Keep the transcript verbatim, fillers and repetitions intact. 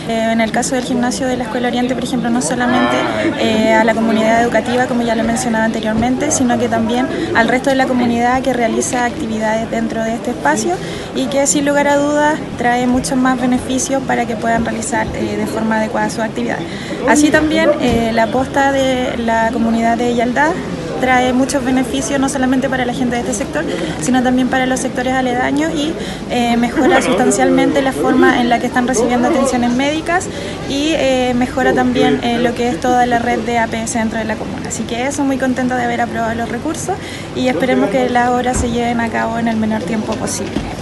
En el caso del gimnasio de la Escuela Oriente, por ejemplo, no solamente eh, a la comunidad educativa, como ya lo mencionaba anteriormente, sino que también al resto de la comunidad que realiza actividades dentro de este espacio y que sin lugar a dudas trae muchos más beneficios para que puedan realizar eh, de forma adecuada sus actividades. Así también eh, la posta de la comunidad de Yaldá trae muchos beneficios no solamente para la gente de este sector, sino también para los sectores aledaños y eh, mejora sustancialmente la forma en la que están recibiendo atenciones médicas y eh, mejora también eh, lo que es toda la red de A P S dentro de la comuna. Así que eso, muy contenta de haber aprobado los recursos y esperemos que las obras se lleven a cabo en el menor tiempo posible.